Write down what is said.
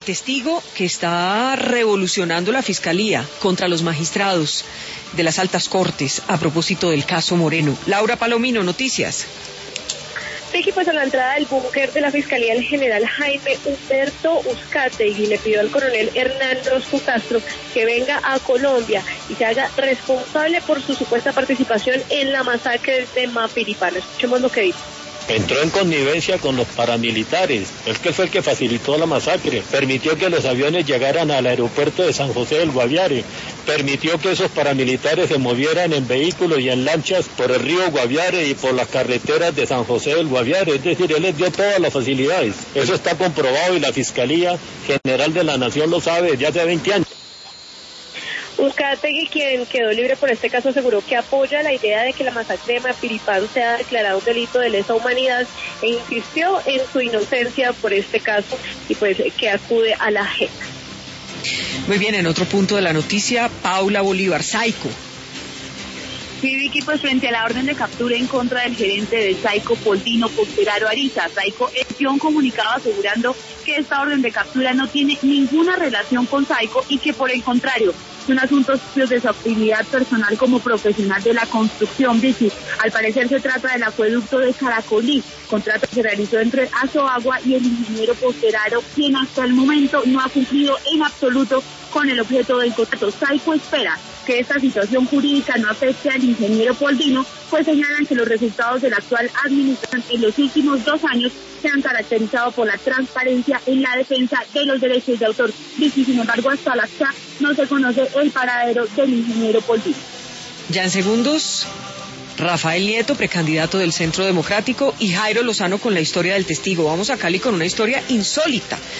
testigo que está revolucionando la Fiscalía contra los magistrados de las altas cortes a propósito del caso Moreno. Laura Palomino, noticias. Vicky, pues a la entrada del búnker de la Fiscalía, el general Jaime Humberto Uzcategui le pidió al coronel Hernán Rosco Castro que venga a Colombia y se haga responsable por su supuesta participación en la masacre de Mapiripán. Escuchemos lo que dice. Entró en connivencia con los paramilitares, es que fue el que facilitó la masacre, permitió que los aviones llegaran al aeropuerto de San José del Guaviare, permitió que esos paramilitares se movieran en vehículos y en lanchas por el río Guaviare y por las carreteras de San José del Guaviare, es decir, él les dio todas las facilidades. Eso está comprobado y la Fiscalía General de la Nación lo sabe desde hace 20 años. Uzcategui, quien quedó libre por este caso, aseguró que apoya la idea de que la masacre de Mapiripán sea declarada un delito de lesa humanidad e insistió en su inocencia por este caso y pues que acude a la JEP. Muy bien, en otro punto de la noticia, Paula Bolívar, Saico. Sí, Vicky, pues frente a la orden de captura en contra del gerente de Saico, Poldino Posteraro Ariza, Saico emitió un comunicado asegurando que esta orden de captura no tiene ninguna relación con Saico y que por el contrario son asuntos de su actividad personal como profesional de la construcción. Vicky, al parecer se trata del acueducto de Caracolí, contrato que se realizó entre Asoagua y el ingeniero Posteraro, quien hasta el momento no ha cumplido en absoluto con el objeto del contrato. Saico espera que esta situación jurídica no afecte al ingeniero Poldino, pues señalan que los resultados de la actual administración en los últimos 2 años se han caracterizado por la transparencia en la defensa de los derechos de autor. Vicky, sin embargo, hasta la fecha no se conoce el paradero del ingeniero Poldino. Ya en segundos, Rafael Nieto, precandidato del Centro Democrático, y Jairo Lozano con la historia del testigo. Vamos a Cali con una historia insólita.